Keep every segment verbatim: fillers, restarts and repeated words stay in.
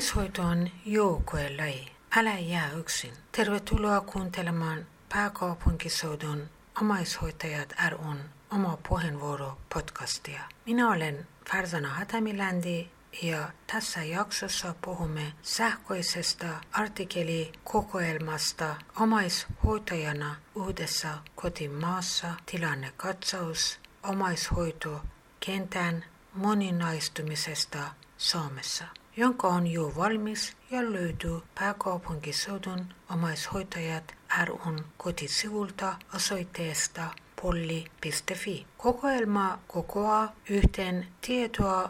Omaishoito on joukkojen laji. Älä jää yksin. Tervetuloa kuuntelemaan Pääkaupunkiseudun omaishoitajat ry:n oma puheenvuoro podcastia. Minä olen Farzana Hatamilandi ja tässä jaksossa puhumme sähköisestä artikkelikokoelmasta omaishoitajana uudessa kotimaassa, tilannekatsaus, omaishoito, kentän moninaistumisesta Suomessa, jonka on jo valmis ja löytyy Pääkaupunkiseudun omaishoitajat ry:n kotisivulta osoitteesta polli piste fi. Kokoelma kokoaa yhteen tietoa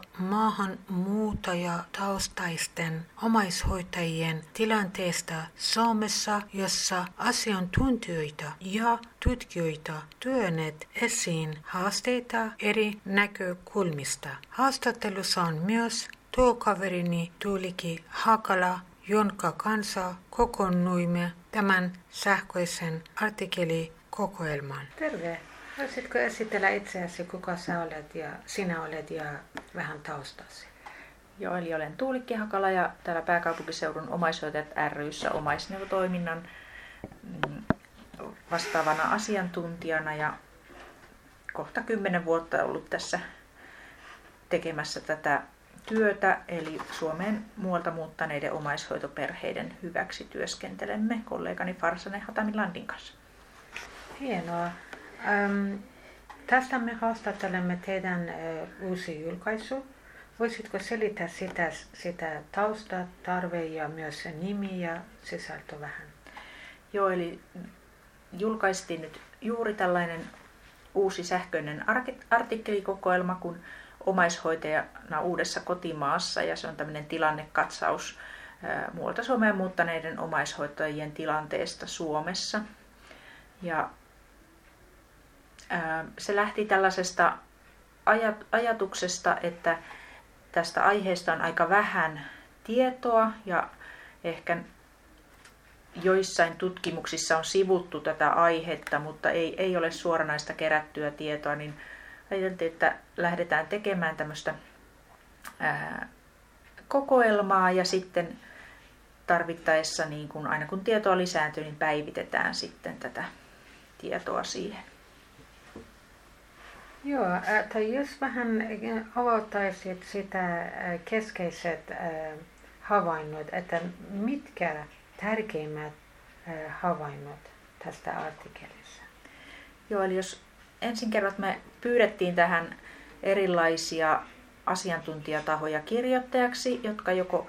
maahanmuuttajataustaisten omaishoitajien tilanteesta Suomessa, jossa asiantuntijoita ja tutkijoita tuoneet esiin haasteita eri näkökulmista. Haastattelussa on myös työkaverini Tuuliki Hakala, jonka kanssa kokoonnuimme tämän sähköisen artikkelikokoelman. Terve! Voisitko esitellä itseäsi, kuka sä olet ja sinä olet ja vähän taustasi? Joo, eli olen Tuulikki Hakala ja täällä Pääkaupunkiseudun omaishoitajat ry:ssä omaisneuvotoiminnan vastaavana asiantuntijana ja kohta kymmenen vuotta ollut tässä tekemässä tätä työtä, eli Suomeen muualta muuttaneiden omaishoitoperheiden hyväksi työskentelemme kollegani Farzana Hatamilandin kanssa. Hienoa. Ähm, tässä me haastattelemme teidän äh, uusi julkaisu. Voisitko selittää sitä, sitä tausta, tarve ja myös se nimi ja sisältö vähän? Joo, eli julkaistiin nyt juuri tällainen uusi sähköinen artikkelikokoelma kuin omaishoitajana uudessa kotimaassa, ja se on tämmöinen tilannekatsaus ää, muualta Suomeen muuttaneiden omaishoitajien tilanteesta Suomessa. Ja ää, se lähti tällaisesta ajat, ajatuksesta, että tästä aiheesta on aika vähän tietoa ja ehkä joissain tutkimuksissa on sivuttu tätä aihetta, mutta ei, ei ole suoranaista kerättyä tietoa, niin ajateltiin, että lähdetään tekemään tämmöistä ää, kokoelmaa ja sitten tarvittaessa, niin kun, aina kun tietoa lisääntyy, niin päivitetään sitten tätä tietoa siihen. Joo, tai jos vähän aloittaisit sitä keskeiset havainnot, että mitkä tärkeimmät havainnot tästä artikkelissa? Joo, eli jos ensin kerran me pyydettiin tähän erilaisia asiantuntijatahoja kirjoittajaksi, jotka joko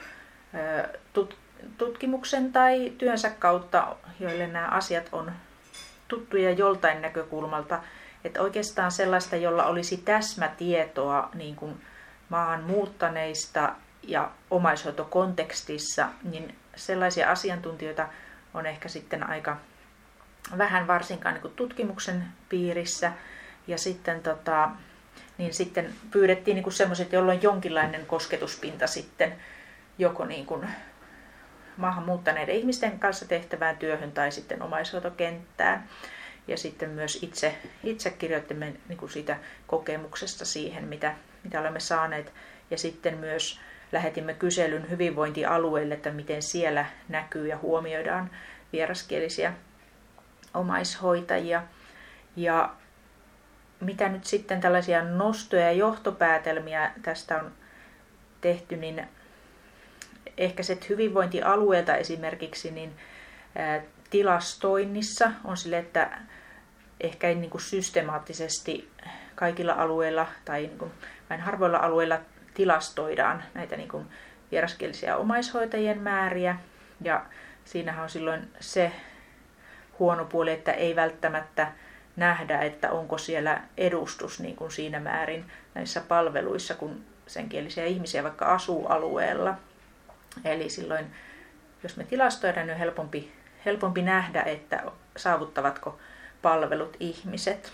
tutkimuksen tai työnsä kautta, joille nämä asiat on tuttuja joltain näkökulmalta, että oikeastaan sellaista, jolla olisi täsmätietoa niin kuin maahan muuttaneista ja omaishoitokontekstissa, niin sellaisia asiantuntijoita on ehkä sitten aika vähän, varsinkaan niin kuin tutkimuksen piirissä. Ja sitten, tota, niin sitten pyydettiin niin kuin sellaiset, joilla on jonkinlainen kosketuspinta sitten joko niin kuin maahan muuttaneiden ihmisten kanssa tehtävään työhön tai sitten omaishoitokenttään. Ja sitten myös itse, itse kirjoitimme niin kuin siitä kokemuksesta siihen, mitä, mitä olemme saaneet. Ja sitten myös lähetimme kyselyn hyvinvointialueille, että miten siellä näkyy ja huomioidaan vieraskielisiä omaishoitajia. Ja mitä nyt sitten tällaisia nostoja ja johtopäätelmiä tästä on tehty, niin ehkä se hyvinvointialueelta esimerkiksi niin ää, tilastoinnissa on sille, että ehkä ei niin kuin systemaattisesti kaikilla alueilla tai niin kuin vain harvoilla alueilla tilastoidaan näitä niin kuin vieraskielisiä omaishoitajien määriä. Ja siinähän on silloin se huono puoli, että ei välttämättä nähdä, että onko siellä edustus niin kuin siinä määrin näissä palveluissa, kun senkielisiä ihmisiä vaikka asuu alueella. Eli silloin, jos me tilastoidaan, niin on helpompi, helpompi nähdä, että saavuttavatko palvelut ihmiset.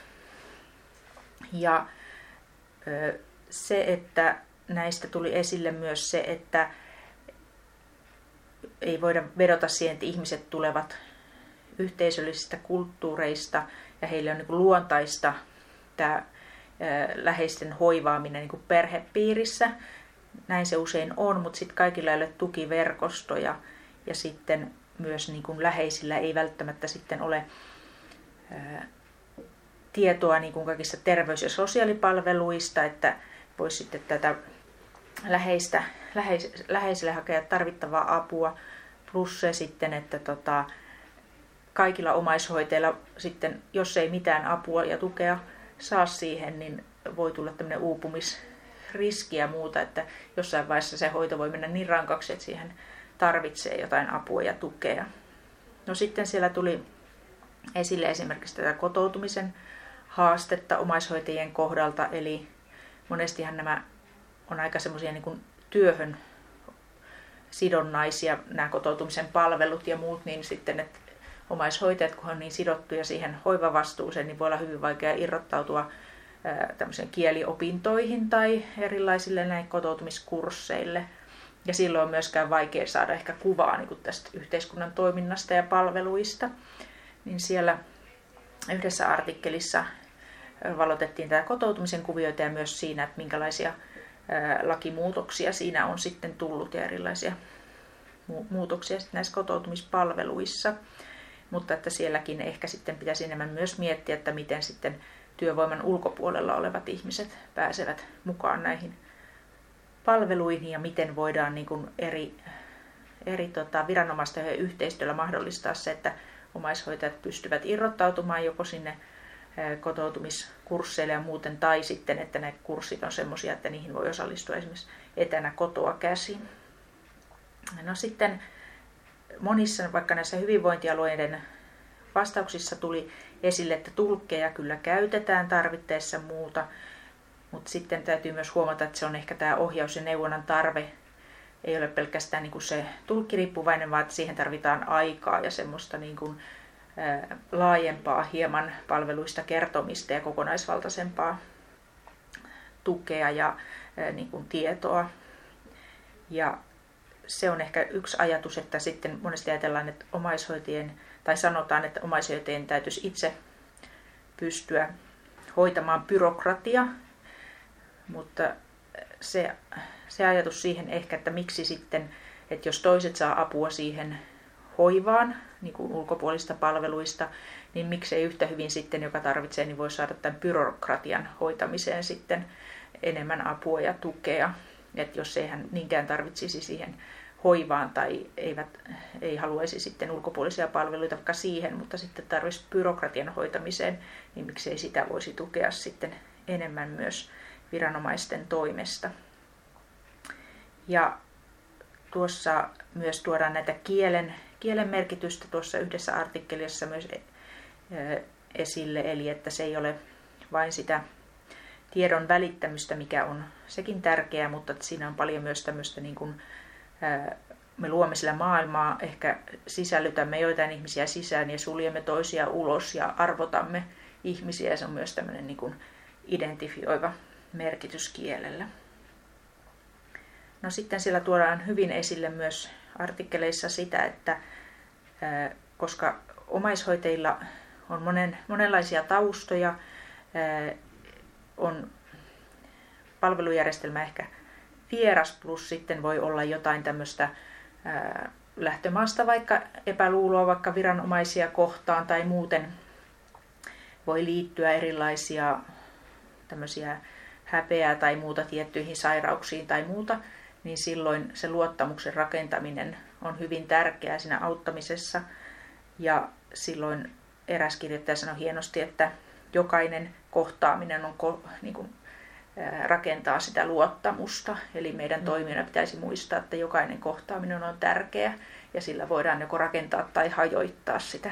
Ja se, että näistä tuli esille myös se, että ei voida vedota siihen, että ihmiset tulevat yhteisöllisistä kulttuureista ja heille on niin kuin luontaista tämä läheisten hoivaaminen niin kuin perhepiirissä, näin se usein on, mutta sitten kaikilla ei ole tukiverkostoja ja sitten myös niin kuin läheisillä ei välttämättä sitten ole ää, tietoa niin kuin kaikista terveys- ja sosiaalipalveluista, että voisi sitten tätä läheistä, läheis, läheisille hakea tarvittavaa apua. Plus se sitten, että tota, kaikilla omaishoitajilla sitten, jos ei mitään apua ja tukea saa siihen, niin voi tulla tämmöinen uupumisriski ja muuta, että jossain vaiheessa se hoito voi mennä niin rankaksi, että siihen tarvitsee jotain apua ja tukea. No sitten siellä tuli esille esimerkiksi tätä kotoutumisen haastetta omaishoitajien kohdalta, eli monestihan nämä on aika semmoisia niin kuin työhön sidonnaisia, nämä kotoutumisen palvelut ja muut, niin sitten, että omaishoitajat, kun on niin sidottuja siihen hoivavastuuseen, niin voi olla hyvin vaikea irrottautua tämmöisiin kieliopintoihin tai erilaisille näin kotoutumiskursseille. Ja silloin on myöskään vaikea saada ehkä kuvaa niin kuin tästä yhteiskunnan toiminnasta ja palveluista. Niin siellä yhdessä artikkelissa valotettiin tätä kotoutumisen kuvioita ja myös siinä, että minkälaisia lakimuutoksia siinä on sitten tullut ja erilaisia muutoksia sitten näissä kotoutumispalveluissa. Mutta että sielläkin ehkä sitten pitäisi enemmän myös miettiä, että miten sitten työvoiman ulkopuolella olevat ihmiset pääsevät mukaan näihin palveluihin ja miten voidaan niin kuin eri, eri tota, viranomaisten yhteistyöllä mahdollistaa se, että omaishoitajat pystyvät irrottautumaan joko sinne kotoutumiskursseille ja muuten, tai sitten, että ne kurssit on semmoisia, että niihin voi osallistua esimerkiksi etänä kotoa käsin. No sitten monissa, vaikka näissä hyvinvointialueiden vastauksissa tuli esille, että tulkkeja kyllä käytetään tarvittaessa muuta, mutta sitten täytyy myös huomata, että se on ehkä tämä ohjaus- ja neuvonnan tarve ei ole pelkästään niin kuin se tulkkiriippuvainen, vaan että siihen tarvitaan aikaa ja semmoista niin kuin laajempaa hieman palveluista kertomista ja kokonaisvaltaisempaa tukea ja niin kuin tietoa. Ja se on ehkä yksi ajatus, että sitten monesti ajatellaan, että omaishoitajien, tai sanotaan, että omaishoitajien täytyisi itse pystyä hoitamaan byrokratia, mutta se, se ajatus siihen ehkä, että miksi sitten, että jos toiset saa apua siihen hoivaan, niin kuin ulkopuolista palveluista, niin miksei yhtä hyvin sitten, joka tarvitsee, niin voi saada tämän byrokratian hoitamiseen sitten enemmän apua ja tukea. Että jos ei hän niinkään tarvitsisi siihen hoivaan tai eivät, ei haluaisi sitten ulkopuolisia palveluita vaikka siihen, mutta sitten tarvitsisi byrokratian hoitamiseen, niin miksei sitä voisi tukea sitten enemmän myös viranomaisten toimesta. Ja tuossa myös tuodaan näitä kielen, kielen merkitystä tuossa yhdessä artikkelissa myös esille, eli että se ei ole vain sitä tiedon välittämistä, mikä on sekin tärkeää, mutta että siinä on paljon myös tämmöistä, niin kuin, me luomme sillä maailmaa, ehkä sisällytämme joitain ihmisiä sisään ja suljemme toisia ulos ja arvotamme ihmisiä, ja se on myös tämmöinen niin kuin identifioiva merkitys kielellä. No sitten siellä tuodaan hyvin esille myös artikkeleissa sitä, että koska omaishoitajilla on monen, monenlaisia taustoja, on palvelujärjestelmä ehkä vieras, plus sitten voi olla jotain tämmöistä lähtömaasta vaikka epäluuloa vaikka viranomaisia kohtaan tai muuten voi liittyä erilaisia tämmöisiä häpeää tai muuta tiettyihin sairauksiin tai muuta, niin silloin se luottamuksen rakentaminen on hyvin tärkeää siinä auttamisessa. Ja silloin eräs kirjoittaja sanoi hienosti, että jokainen kohtaaminen on ko, niin kuin, ää, rakentaa sitä luottamusta. Eli meidän mm. toimijoina pitäisi muistaa, että jokainen kohtaaminen on tärkeä ja sillä voidaan joko rakentaa tai hajoittaa sitä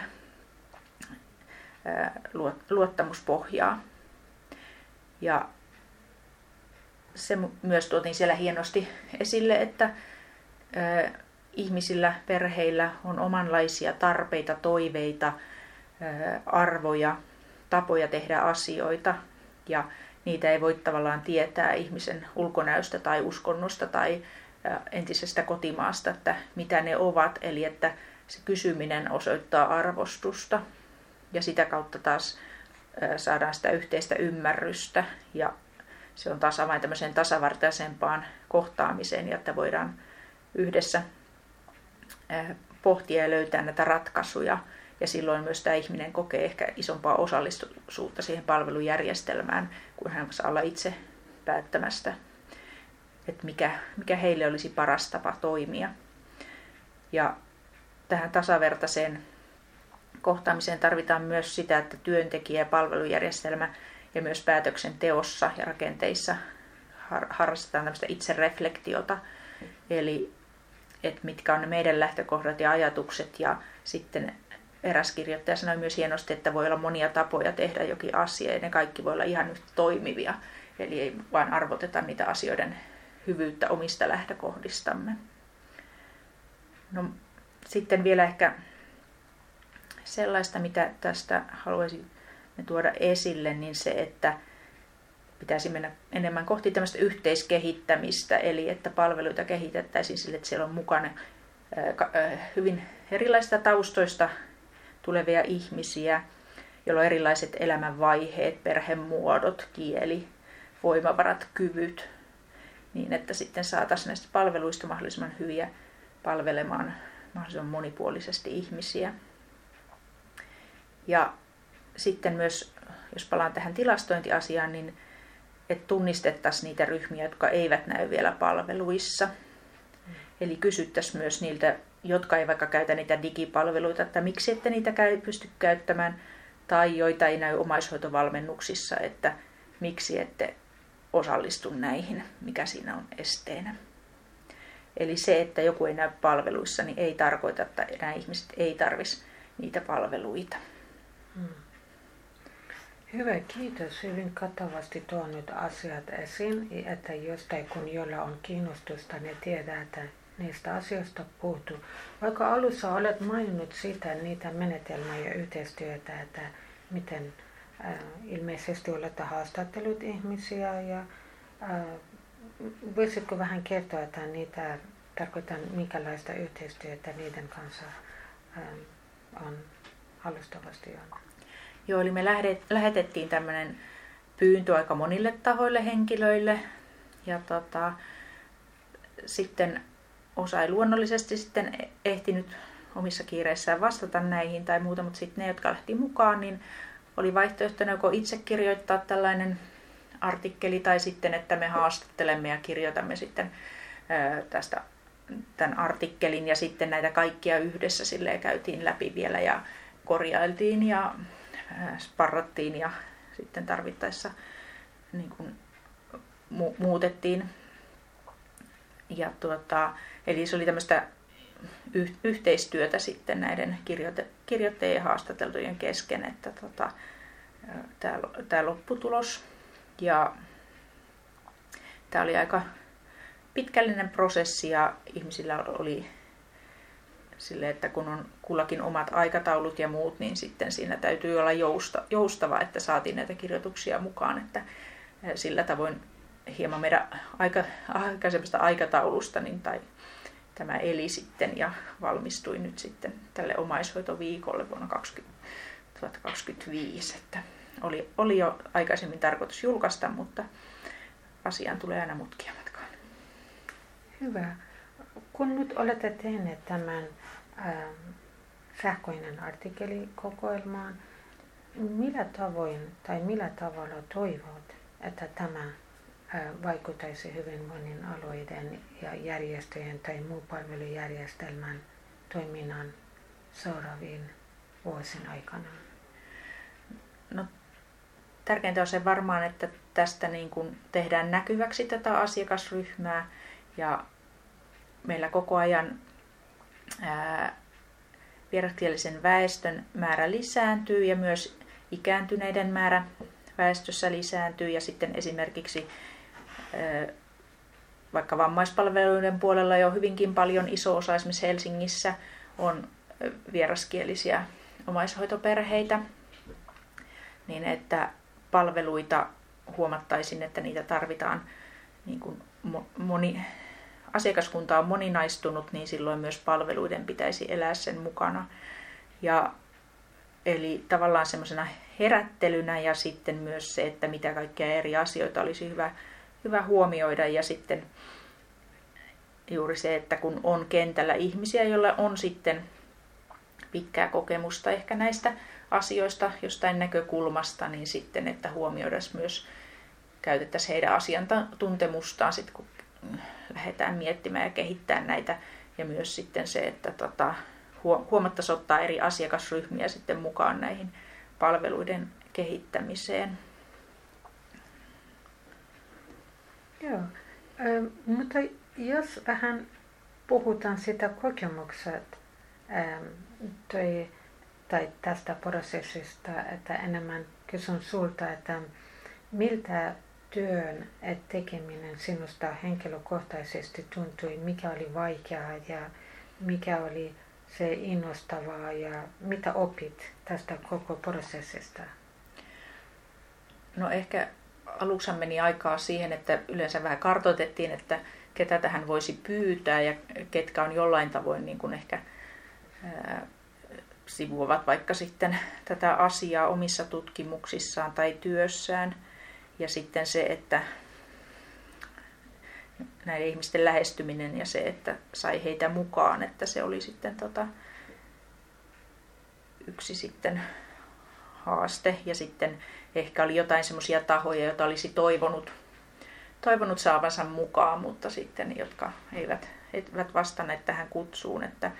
ää, luottamuspohjaa. Ja se myös tuotiin siellä hienosti esille, että ää, ihmisillä, perheillä on omanlaisia tarpeita, toiveita, ää, arvoja, tapoja tehdä asioita ja niitä ei voi tavallaan tietää ihmisen ulkonäöstä tai uskonnosta tai ää, entisestä kotimaasta, että mitä ne ovat. Eli että se kysyminen osoittaa arvostusta ja sitä kautta taas ää, saadaan sitä yhteistä ymmärrystä ja se on taas avain tämmöiseen tasavertaisempaan kohtaamiseen, ja että voidaan yhdessä pohtia ja löytää näitä ratkaisuja. Ja silloin myös tämä ihminen kokee ehkä isompaa osallisuutta siihen palvelujärjestelmään, kun hän saa olla itse päättämästä, että mikä, mikä heille olisi paras tapa toimia. Ja tähän tasavertaiseen kohtaamiseen tarvitaan myös sitä, että työntekijä ja palvelujärjestelmä ja myös päätöksenteossa ja rakenteissa harrastetaan tämmöistä itsereflektiota, eli että mitkä on ne meidän lähtökohdat ja ajatukset, ja sitten eräs kirjoittaja sanoi myös hienosti, että voi olla monia tapoja tehdä jokin asia, ja ne kaikki voi olla ihan yhtä toimivia, eli ei vain arvoteta niitä asioiden hyvyyttä omista lähtökohdistamme. No, sitten vielä ehkä sellaista, mitä tästä haluaisin tuoda esille, niin se, että pitäisi mennä enemmän kohti tämmöistä yhteiskehittämistä, eli että palveluita kehitettäisiin sille, että siellä on mukana hyvin erilaisista taustoista tulevia ihmisiä, joilla on erilaiset elämänvaiheet, perhemuodot, kieli, voimavarat, kyvyt, niin että sitten saataisiin näistä palveluista mahdollisimman hyviä palvelemaan mahdollisimman monipuolisesti ihmisiä. Ja sitten myös, jos palaan tähän tilastointiasiaan, niin että tunnistettaisiin niitä ryhmiä, jotka eivät näy vielä palveluissa. Mm. Eli kysyttäisiin myös niiltä, jotka ei vaikka käytä niitä digipalveluita, että miksi ette niitä pysty käyttämään, tai joita ei näy omaishoitovalmennuksissa, että miksi ette osallistu näihin, mikä siinä on esteenä. Eli se, että joku ei näy palveluissa, niin ei tarkoita, että nämä ihmiset ei tarvitsisi niitä palveluita. Hmm. Hyvä, kiitos. Hyvin kattavasti tuon nyt asiat esiin, että jostain kun jolla on kiinnostusta, ne tietää, että niistä asioista puhuttu. Vaikka alussa olet maininnut sitä, niitä menetelmää ja yhteistyötä, että miten äh, ilmeisesti olette haastattelut ihmisiä, ja äh, voisitko vähän kertoa, että niitä tarkoitan, minkälaista yhteistyötä niiden kanssa äh, on alustavasti on? Joo, eli me lähetettiin tämmöinen pyyntö aika monille tahoille, henkilöille, ja tota, sitten osa ei luonnollisesti sitten ehtinyt omissa kiireissään vastata näihin tai muuta, mutta sitten ne, jotka lähti mukaan, niin oli vaihtoehtona joko itse kirjoittaa tällainen artikkeli tai sitten, että me haastattelemme ja kirjoitamme sitten tästä tämän artikkelin, ja sitten näitä kaikkia yhdessä silleen käytiin läpi vielä ja korjailtiin ja sparrattiin ja sitten tarvittaessa niin kuin mu- muutettiin. Ja tuota, eli se oli tämmöistä yh- yhteistyötä sitten näiden kirjoite- kirjoittajien ja haastateltujen kesken, että tota, tämä lopputulos. Ja tämä oli aika pitkällinen prosessi, ja ihmisillä oli sille, että kun on kullakin omat aikataulut ja muut, niin sitten siinä täytyy olla jousta, joustava, että saatiin näitä kirjoituksia mukaan, että sillä tavoin hieman meidän aika, aikaisemmasta aikataulusta niin tai tämä eli sitten ja valmistui nyt sitten tälle omaishoitoviikolle vuonna kaksituhattakaksikymmentäviisi, että oli, oli jo aikaisemmin tarkoitus julkaista, mutta asiaan tulee aina mutkia matkaan. Hyvä. Kun nyt olette tehneet tämän äh, sähköinen artikkelikokoelmaan, millä tavoin tai millä tavalla toivot, että tämä äh, vaikuttaisi hyvinvoinnin alueiden ja järjestöjen tai muun palvelujärjestelmän toiminnan seuraaviin vuosien aikana? No, tärkeintä on se varmaan, että tästä niin kuin tehdään näkyväksi tätä asiakasryhmää, ja meillä koko ajan ää, vieraskielisen väestön määrä lisääntyy ja myös ikääntyneiden määrä väestössä lisääntyy, ja sitten esimerkiksi ää, vaikka vammaispalveluiden puolella jo hyvinkin paljon, iso osa esimerkiksi Helsingissä on vieraskielisiä omaishoitoperheitä, niin että palveluita huomattaisin, että niitä tarvitaan niin kuin moni, asiakaskunta on moninaistunut, niin silloin myös palveluiden pitäisi elää sen mukana. Ja, eli tavallaan semmoisena herättelynä ja sitten myös se, että mitä kaikkia eri asioita olisi hyvä, hyvä huomioida ja sitten juuri se, että kun on kentällä ihmisiä, joilla on sitten pitkää kokemusta ehkä näistä asioista jostain näkökulmasta, niin sitten, että huomioidaan myös, käytettäisiin heidän asiantuntemustaan sitten, kun lähdetään miettimään ja kehittämään näitä. Ja myös sitten se, että tota, huomattaisiin ottaa eri asiakasryhmiä sitten mukaan näihin palveluiden kehittämiseen. Joo, mutta jos vähän puhutaan sitä kokemukset toi, tai tästä prosessista, että enemmän kysyn sulta, että miltä työn tekeminen sinusta henkilökohtaisesti tuntui, mikä oli vaikeaa ja mikä oli se innostavaa ja mitä opit tästä koko prosessista? No ehkä aluksi meni aikaa siihen, että yleensä vähän kartoitettiin, että ketä tähän voisi pyytää ja ketkä on jollain tavoin niin kuin ehkä ää, sivuavat vaikka sitten tätä asiaa omissa tutkimuksissaan tai työssään. Ja sitten se, että näiden ihmisten lähestyminen ja se, että sai heitä mukaan, että se oli sitten tota, yksi sitten haaste. Ja sitten ehkä oli jotain semmoisia tahoja, joita olisi toivonut, toivonut saavansa mukaan, mutta sitten jotka eivät, eivät vastanneet tähän kutsuun. Että,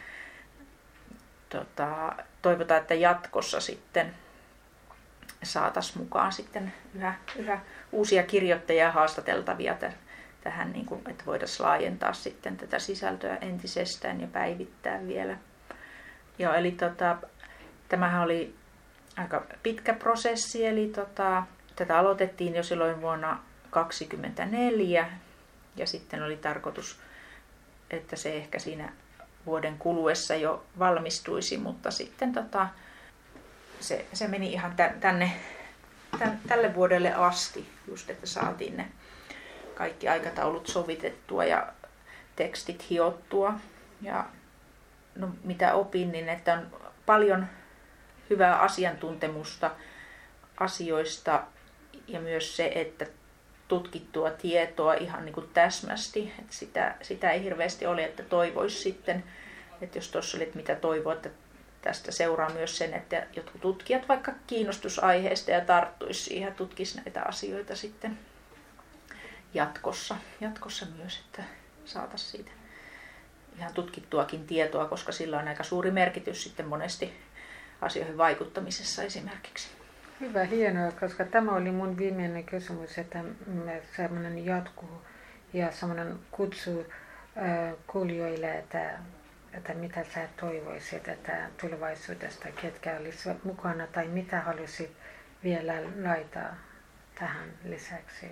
tota, toivotaan, että jatkossa sitten saataisiin mukaan sitten yhä, yhä uusia kirjoittajia haastateltavia tähän, niin kuin, että voitaisiin laajentaa sitten tätä sisältöä entisestään ja päivittää vielä. Joo, eli tota, tämähän oli aika pitkä prosessi, eli tota, tätä aloitettiin jo silloin vuonna kaksikymmentäneljä ja sitten oli tarkoitus, että se ehkä siinä vuoden kuluessa jo valmistuisi, mutta sitten tota, se, se meni ihan tänne, tämän, tälle vuodelle asti, just että saatiin ne kaikki aikataulut sovitettua ja tekstit hiottua. Ja no, mitä opin, niin että on paljon hyvää asiantuntemusta asioista ja myös se, että tutkittua tietoa ihan niin kuin täsmästi. Että sitä, sitä ei hirveästi ole, että toivoisi sitten, että jos tuossa oli, että mitä toivoo, että tästä seuraa myös sen, että jotkut tutkijat vaikka kiinnostusaiheesta ja tarttuisi siihen ja tutkisi näitä asioita sitten jatkossa, jatkossa myös, että saataisiin siitä ihan tutkittuakin tietoa, koska sillä on aika suuri merkitys sitten monesti asioihin vaikuttamisessa esimerkiksi. Hyvä, hienoa, koska tämä oli mun viimeinen kysymys, että semmoinen jatkuu ja semmoinen kutsu äh, kuulijoille, että, että mitä sä toivoisit, että tulevaisuudesta, ketkä olisivat mukana tai mitä haluaisit vielä laittaa tähän lisäksi.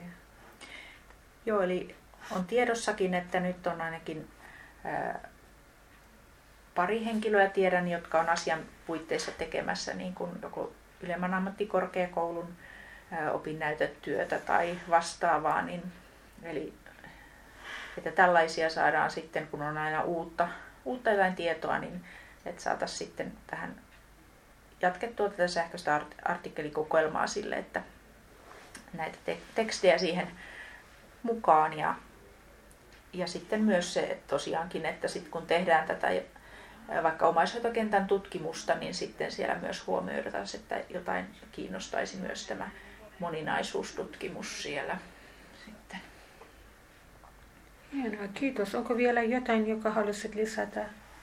Joo, eli on tiedossakin, että nyt on ainakin ää, pari henkilöä tiedän, jotka on asian puitteissa tekemässä niin kuin joko ylemmän ammattikorkeakoulun ää, opinnäytetyötä tai vastaavaa. Niin, eli että tällaisia saadaan sitten, kun on aina uutta, uutta jotain tietoa, niin että saataisiin sitten tähän jatkettua tätä sähköistä artikkelikokoelmaa sille, että näitä te- tekstejä siihen mukaan ja, ja sitten myös se että tosiaankin, että sit kun tehdään tätä vaikka omaishoitokentän tutkimusta, niin sitten siellä myös huomioidaan, että jotain kiinnostaisi myös tämä moninaisuustutkimus siellä sitten. Hienoa, kiitos. Onko vielä jotain, joka haluaisit lisätä?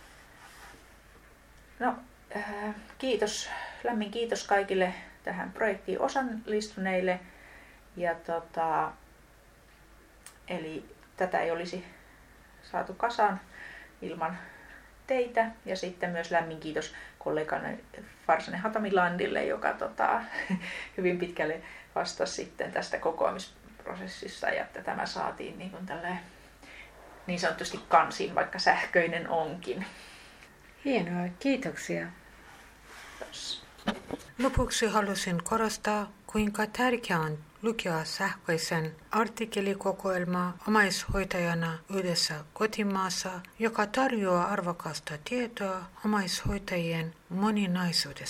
No, äh, kiitos. Lämmin kiitos kaikille tähän projektiin osallistuneille. Ja tota, eli tätä ei olisi saatu kasaan ilman teitä. Ja sitten myös lämmin kiitos kollegani Farsane Hatamilandille, joka tota, hyvin pitkälle vastasi sitten tästä kokoamisprosessissa. Ja että tämä saatiin niin, kuin tälleen, niin sanotusti kansiin, vaikka sähköinen onkin. Hienoa, kiitoksia. Kiitos. Lopuksi halusin korostaa, kuinka tärkeää on lukea sähköisen artikkelikokoelmaa omaishoitajana yhdessä kotimaassa, joka tarjoaa arvokasta tietoa omaishoitajien moninaisuudesta.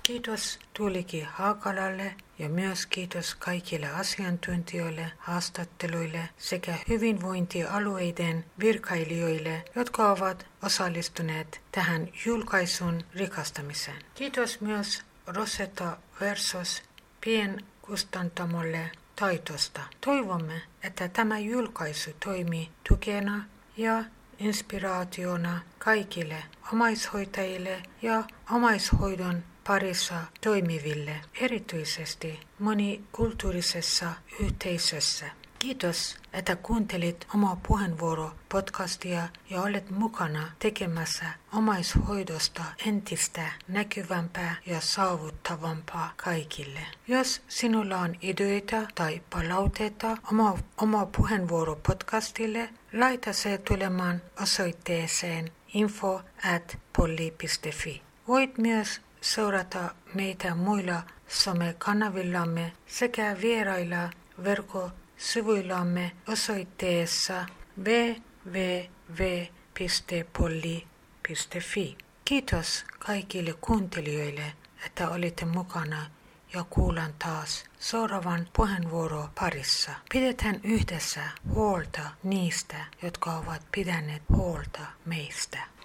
Kiitos Tuulikki Haakalalle ja myös kiitos kaikille asiantuntijoille, haastatteluille sekä hyvinvointialueiden virkailijoille, jotka ovat osallistuneet tähän julkaisun rikastamiseen. Kiitos myös Rosetta Versos pienkustantamolle taitosta. Toivomme, että tämä julkaisu toimii tukena ja inspiraationa kaikille omaishoitajille ja omaishoidon parissa toimiville, erityisesti monikulttuurisessa yhteisössä. Kiitos, että kuuntelit Oma puheenvuoro podcastia ja olet mukana tekemässä omaishoidosta entistä näkyvämpää ja saavuttavampaa kaikille. Jos sinulla on ideoita tai palautetta oma, oma puheenvuoro podcastille, laita se tulemaan osoitteeseen info at polli piste fi. Voit myös seurata meitä muilla somekanavillamme sekä vierailla verkkosivuillamme osoitteessa double-u double-u double-u piste polli piste fi. Kiitos kaikille kuuntelijoille, että olitte mukana ja kuulan taas seuraavan puheenvuoron parissa. Pidetään yhdessä huolta niistä, jotka ovat pitäneet huolta meistä.